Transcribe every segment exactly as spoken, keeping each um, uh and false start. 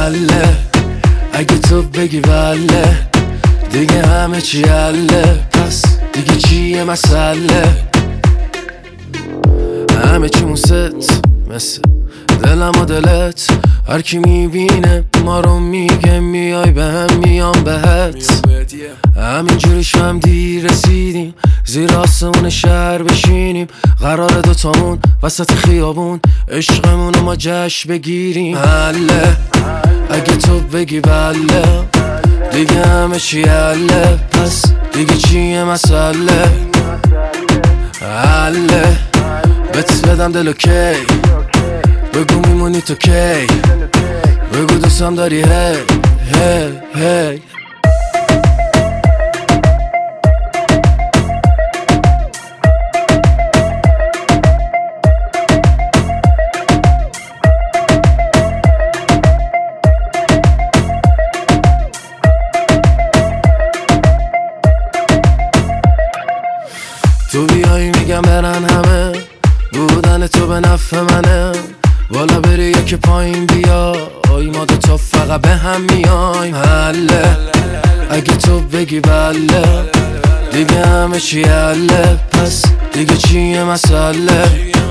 حله اگه تو بگی بله دیگه همه چی حله، پس دیگه چیه مسئله؟ همه چی موست مثل دلم و دلت، هر کی میبینه ما رو میگه میای به هم میام بهت. همینجوری هم دیر رسیدیم زیر آسمون شهر بشینیم، قرار دوتامون وسط خیابون عشقمون رو ما جشن بگیریم. حله اگه تو بگی بله دیگه همه چی حله، پس دیگه چیه مسئله؟ حله بهت بدم دلو کی بگو میمونی تو کی، بگو دوستم داری هی هی هی. تو بیایی میگم برن همه، بودن تو به نفع منه، بالا بری یکی پایین بیا، آی ما دو تا فقط به هم میایم. حله اگه تو بگی بله دیگه همه چی حله، پس دیگه چیه مسئله؟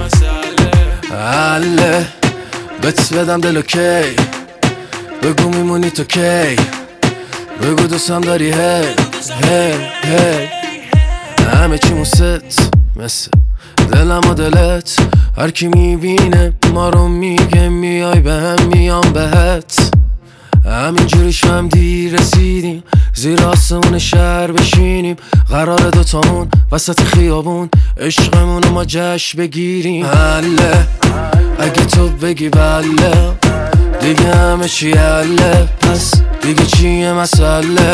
حله بهت بدم دلو کی بگو میمونی تو کی، بگو دوستم داری هی هی هی. همه چی موست مثل دلم و دلت، هر کی میبینه ما رو میگه میای به هم میام بهت. همینجوریش هم دیر رسیدیم زیر آسمون شهر بشینیم، قرار دوتامون وسط خیابون عشقمون رو ما جشن بگیریم. حله اگه تو بگی بله دیگه همه چی حله، پس دیگه چیه مسئله؟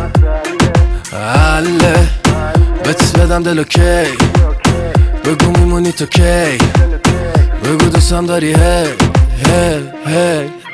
حله بهت بدم دلو کی بگو میمونی تو کی، بگو دوستم داری هی هی هی.